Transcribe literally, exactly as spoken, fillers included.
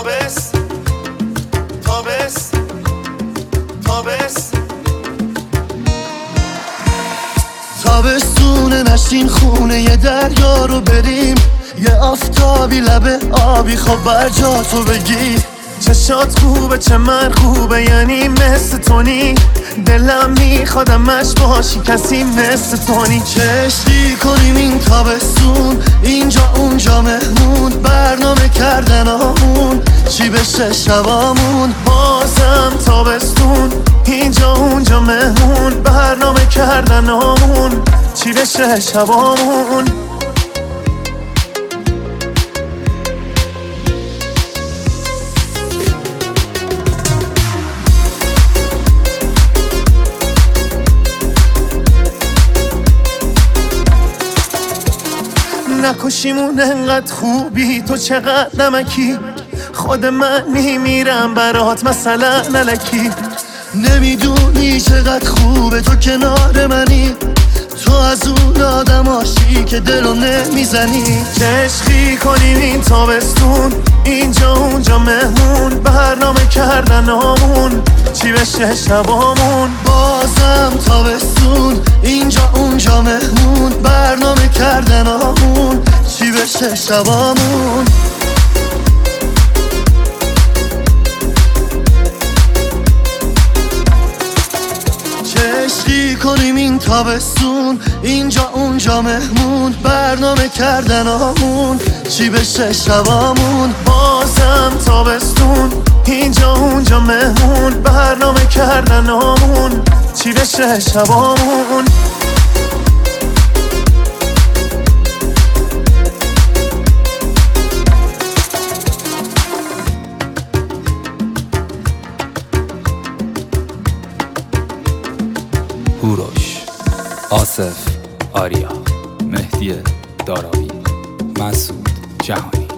تابس تابس تابس تابستونه نشین خونه یه دریا رو بریم، یه آفتابی لبه آبی خب بر جا تو بگی. چشات خوبه چه من خوبه یعنی مثل تونی، دلم میخوادمش باشی کسی مثل تونی. چشتی کنیم این تابستون اینجا اونجا مهمون، برنامه کردن آمون چی بشه شبامون. بازم تابستون اینجا اونجا مهمون، برنامه کردن آمون چی بشه شبامون. نکشیمون انقدر خوبی تو چقدر نمکی، خود من میمیرم برات مثلا نلکی. نمیدونی چقدر خوبه تو کنار منی، تو از اون آدماشی که دلو نمیزنی. چشقی کنیم این تابستون اینجا اونجا مهمون، برنامه کردن آمون چی بشه شبامون. بازم تابستون اینجا اونجا مهمون، برنامه کردن آمون چی بشه شبامون. چشقی کنیم این تابستون اینجا اونجا مهمون، برنامه کردن آمون چی بشه شبامون. بازم تابستون اینجا اونجا مهمون، برنامه کردن آمون چی بشه شبامون. هوروش، آصف، آریا، مهدی داراوی، مسعود جهانی.